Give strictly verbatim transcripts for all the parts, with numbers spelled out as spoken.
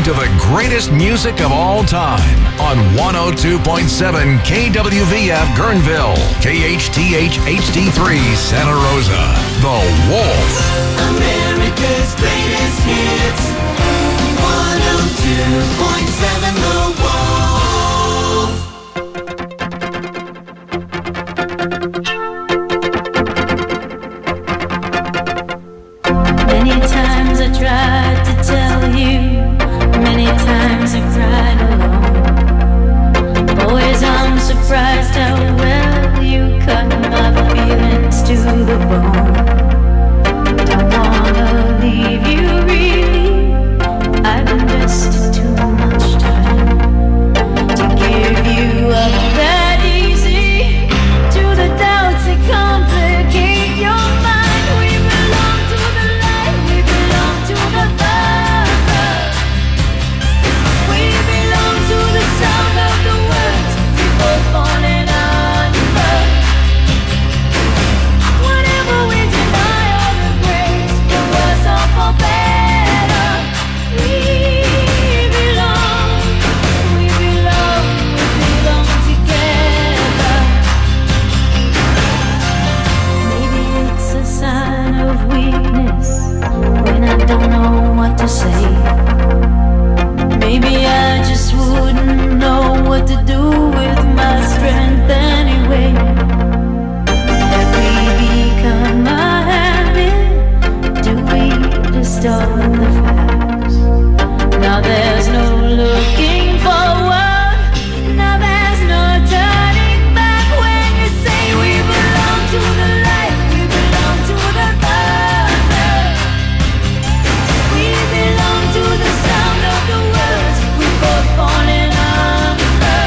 to the greatest music of all time on one oh two point seven K W V F Guerneville, K H T H H D three Santa Rosa. The Wolf. America's greatest hits. one oh two point seven The Wolf. Many times I tried to tell you, many times I cried alone. Always I'm surprised how well you cut my feelings to the bone. Don't wanna leave you really, I've invested too much time to give you up that easy to the doubts that complicate your mind. We belong to the light, we belong to the thunder. We belong to the sound of the words we both falling under. Whatever we deny or embrace, for worse or for better, we belong, we belong, we belong together. Maybe it's a sign of weakness when I don't know what to say. Maybe I just wouldn't know what to do with my strength anyway. Have we become a habit? Do we distort the facts? Now there's no looking forward, now there's no turning back. When you say we belong to the light, we belong to the thunder. We belong to the sound of the words we both falling under.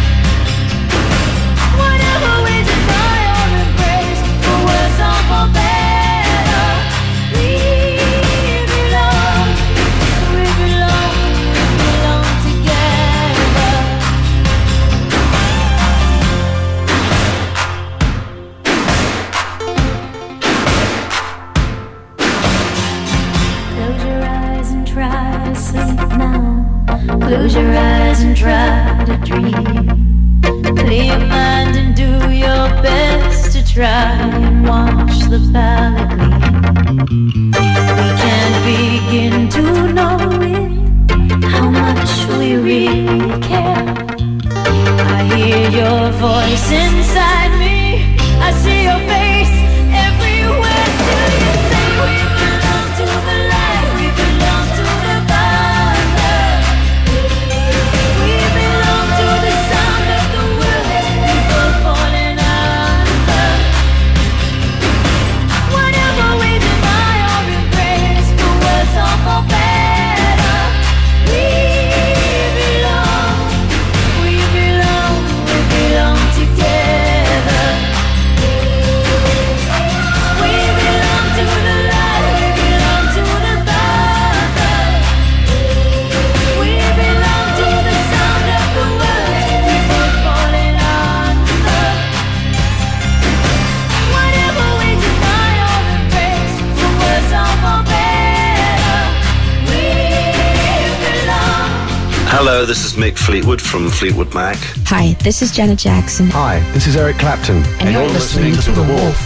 Whatever we deny or embrace, for worse or for better, we belong, we belong, we belong together. Close your eyes and try to sleep now. Close your eyes and try to dream. Clear your mind and do your best to try and watch the palette gleam. We can't begin to know it, how much we really care. I hear your voice inside me, I see your face everywhere. Still you say we belong to the light, we belong to the thunder. We belong to the sound of the words we both falling under. Whatever we deny or embrace, for worse or for better, we belong, we belong, we belong together. We belong to the light, we belong to the thunder. We belong to the sound of the words we both falling under. Whatever we deny or embrace, for worse or for better, we belong. Hello, this is Mick Fleetwood from Fleetwood Mac. Hi, this is Janet Jackson. Hi, this is Eric Clapton. And you're listening to The Wolf.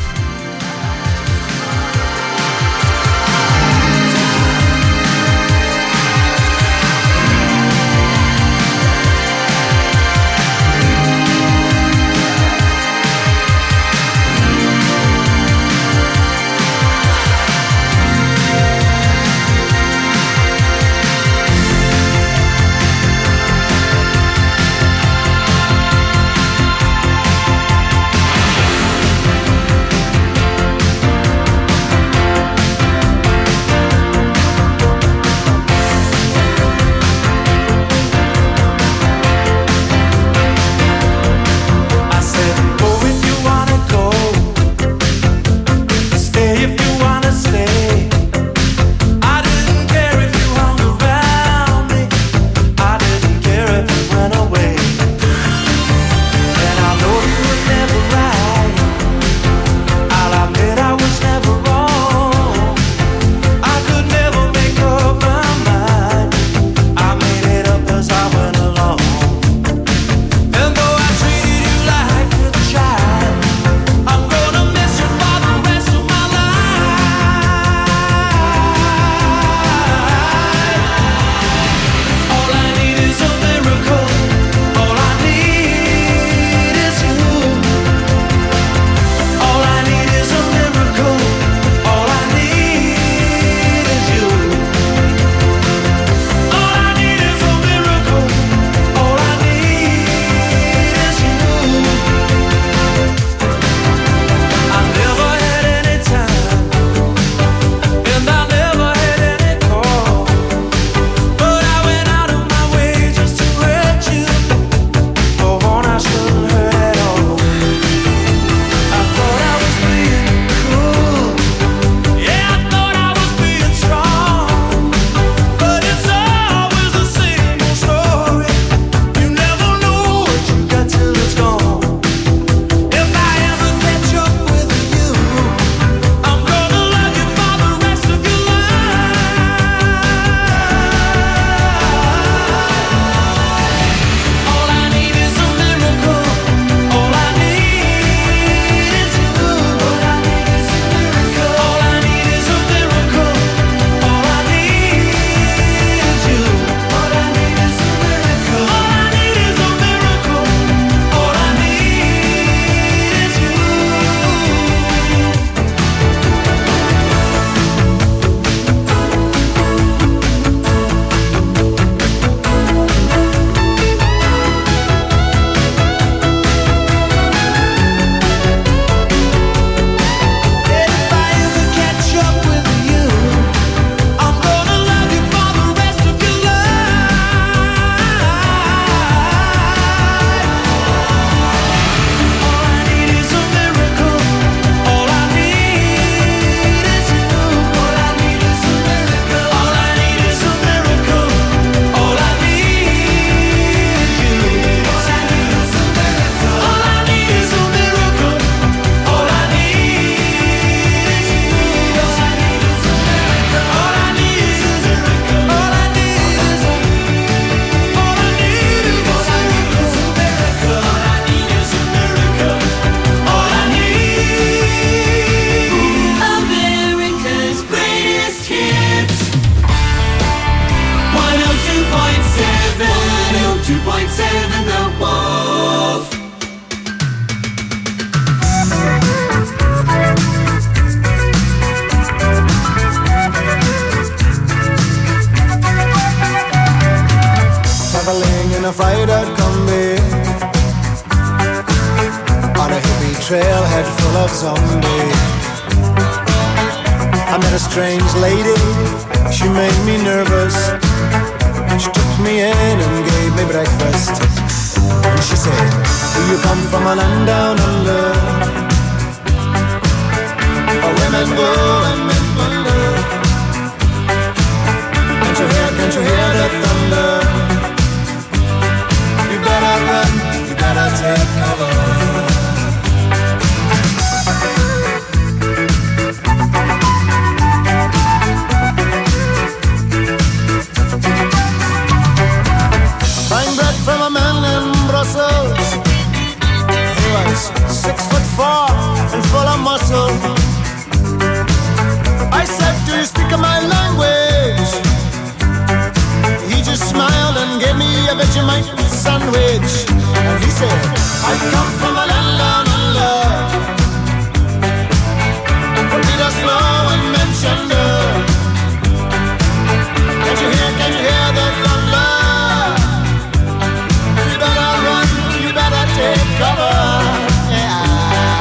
trailhead full of zombies. I met a strange lady, she made me nervous. She took me in and gave me breakfast. And she said, do you come from a land down under, where women go and men wonder? Can't you hear, can't you hear the thunder? You better run, you better take cover. From a man in Brussels, he was six foot four and full of muscle. I said, do you speak my language? He just smiled and gave me a Vegemite sandwich. And he said, I come from a land down under, where beat us low and mention her. Can't you hear, can't you hear the thunder? Take cover, yeah.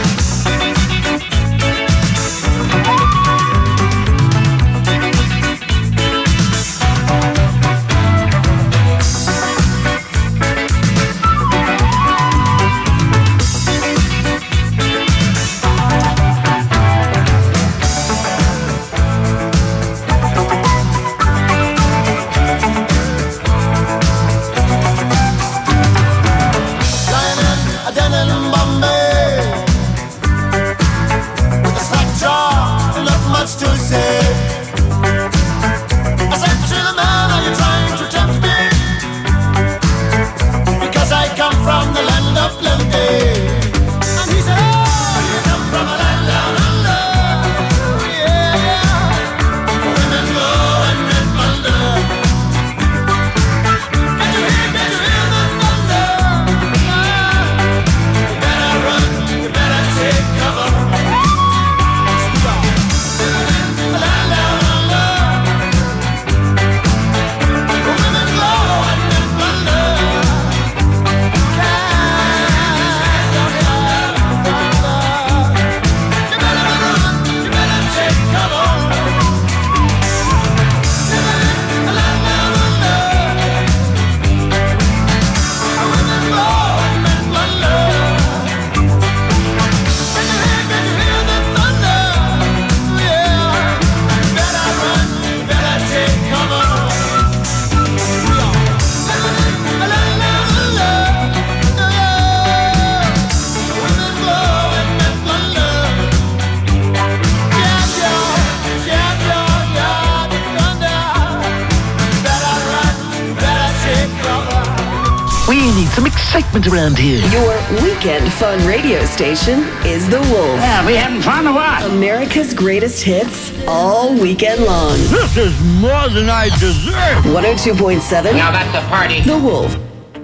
Around here. Your weekend fun radio station is The Wolf. Yeah, we having fun or what? America's greatest hits all weekend long. This is more than I deserve. one oh two point seven. Now that's a party. The Wolf.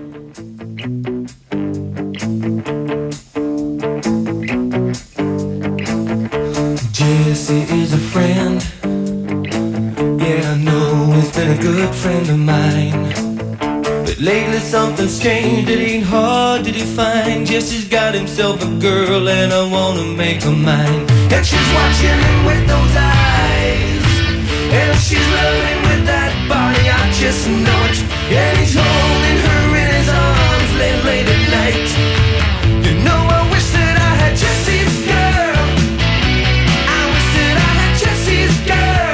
Jesse is a friend. Yeah, I know he's been a good friend of mine. Lately something's changed, it ain't hard to define. Jesse's got himself a girl and I wanna make her mine. And she's watching him with those eyes, and she's loving with that body, I just know it. And he's holding her in his arms late, late at night. You know I wish that I had Jesse's girl. I wish that I had Jesse's girl.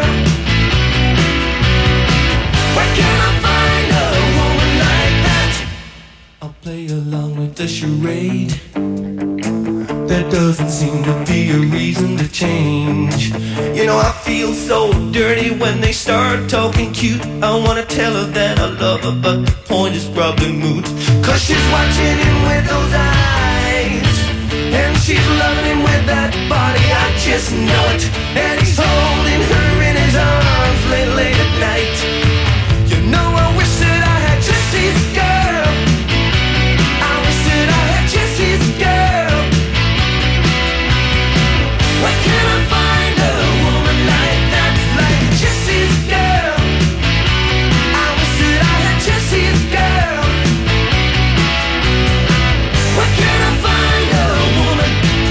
Where can I find a woman like that? I'll play along with the charade. There doesn't seem to be a reason to change. You know I feel so dirty when they start talking cute. I wanna tell her that I love her, but the point is probably moot. Cause she's watching him with those eyes, and she's loving him with that body, I just know it. And he's holding her in his arms late, late at night. You know I wish that I had Jesse's girl. I wish that I had Jesse's girl. Where can I find a woman like that, like Jesse's girl? I wish that I had Jesse's girl. Where can I find a woman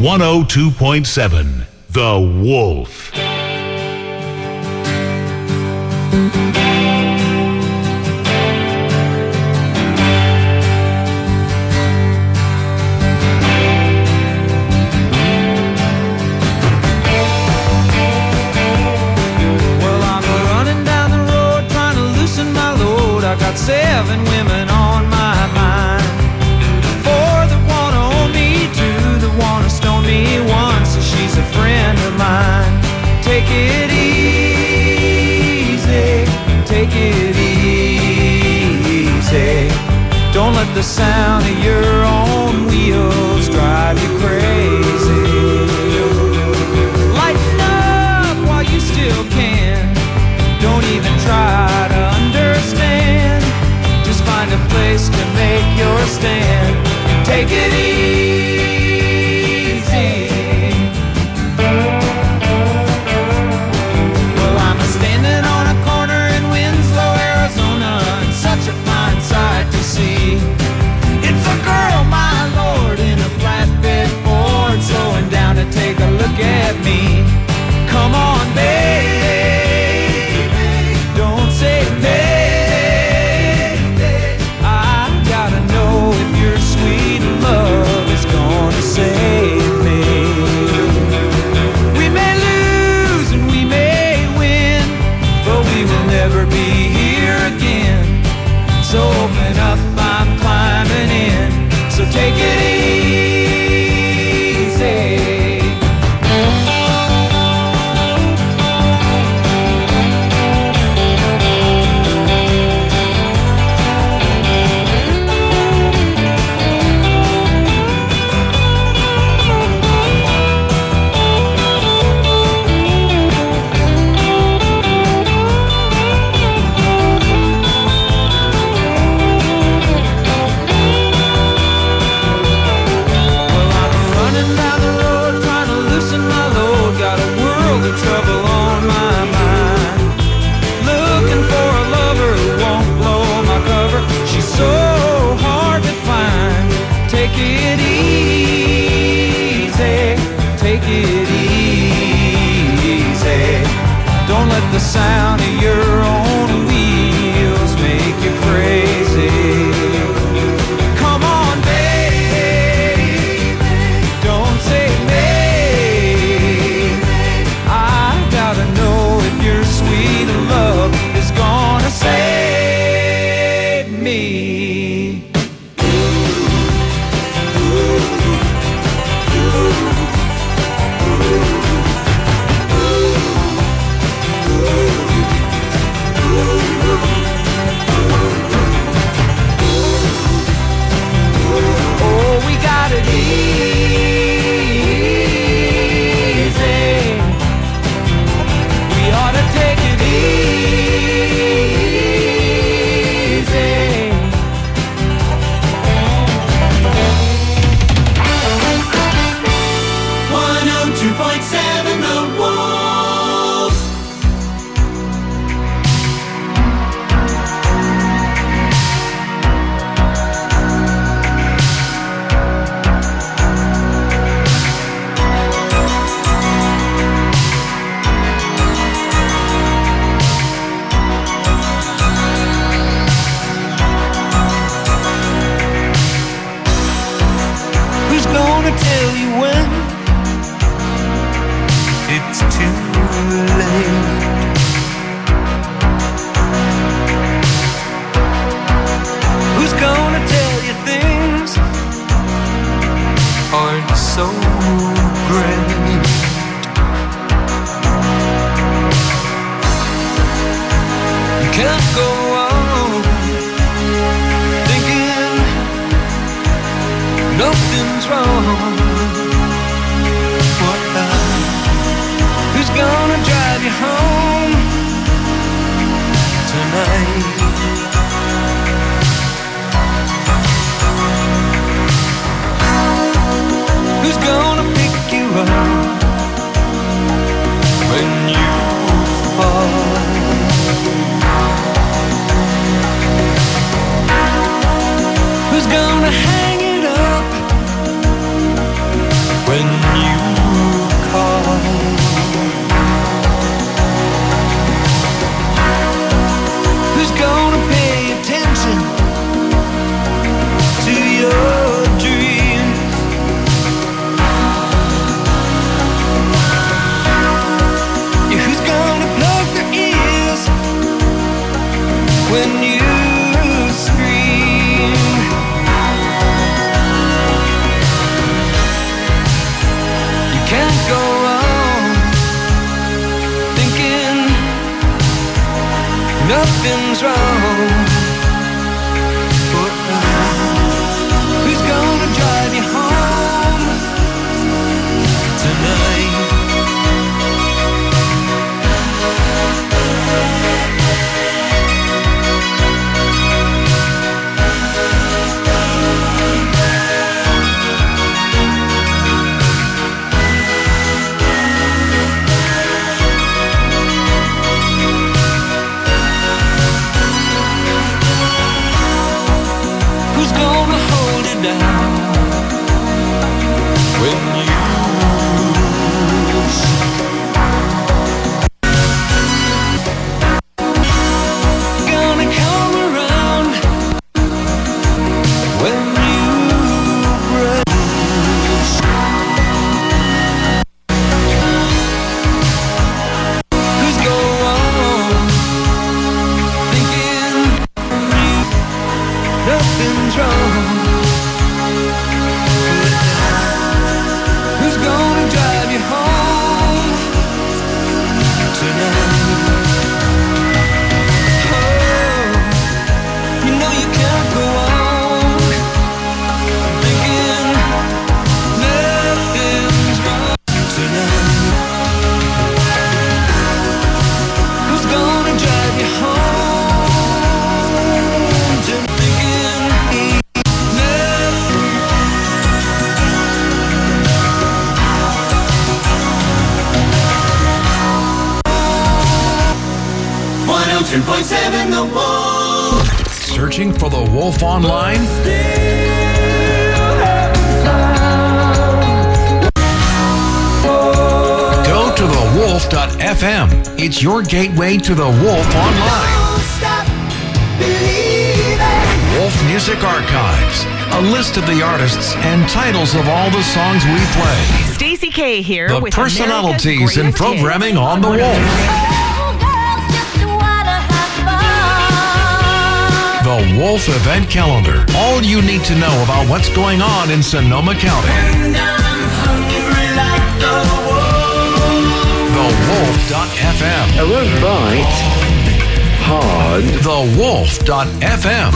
one oh two point seven, The Wolf. I got seven women on my mind. Four that wanna own me, two that wanna stone me, one says she's a friend of mine. Take it easy, take it easy. Don't let the sound of your own wheels drive you crazy. Lighten up while you still can. Don't even try to understand. Just find a place to make your stand. Take it easy. Well, I'm standing on a corner in Winslow, Arizona, and such a fine sight to see. It's a girl, my lord, in a flatbed Ford, slowing down to take a look at me. Come on, baby. Don't say maybe. I gotta know if your sweet love is gonna save me. We may lose and we may win, but we will never be here again. So open up, I'm climbing in. So take it easy. Trouble on my mind. Looking for a lover who won't blow my cover. She's so hard to find. Take it easy, take it easy. Don't let the sound of your own wheels make you crazy. Come on, baby, don't say maybe. I gotta know if your sweet love is gonna save me. Oh, we got it easy. We ought to take it easy. one oh two point seven The Wolf. Who's gonna tell you when it's too late? Who's gonna tell you things aren't so great? You can't go on thinking nothing's wrong. What the? Who's gonna drive you home tonight? Who's gonna pick you up when you fall? Who's gonna hang it up nothing's wrong. Who's gonna drive you home tonight? two point seven The Wolf. Searching for The Wolf online? Go to the wolf dot f m. It's your gateway to The Wolf online. Wolf Music Archives. A list of the artists and titles of all the songs we play. Stacey K here the with personalities and programming on The Wolf. The Wolf Event Calendar. All you need to know about what's going on in Sonoma County. And I'm hungry like the wolf. the wolf dot f m. I won't bite hard. the wolf dot f m.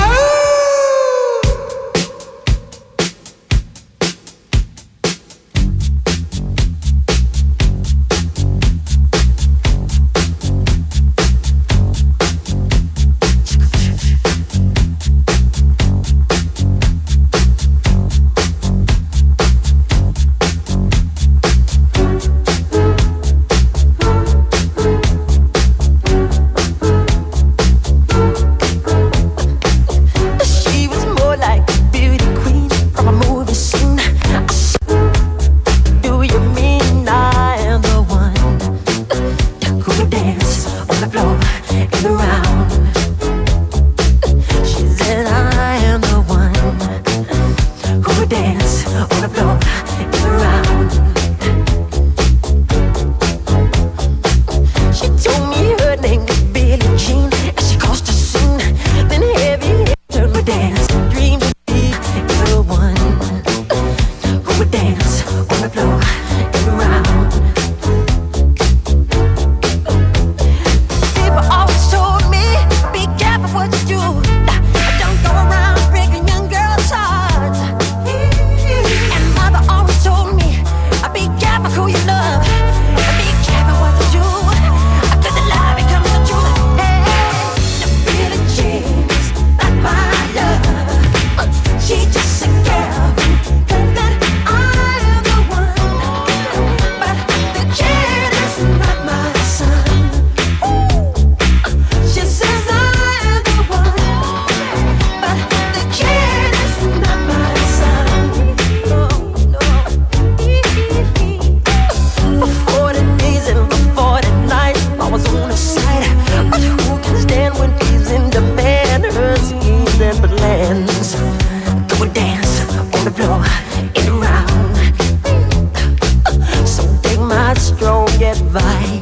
strong advice.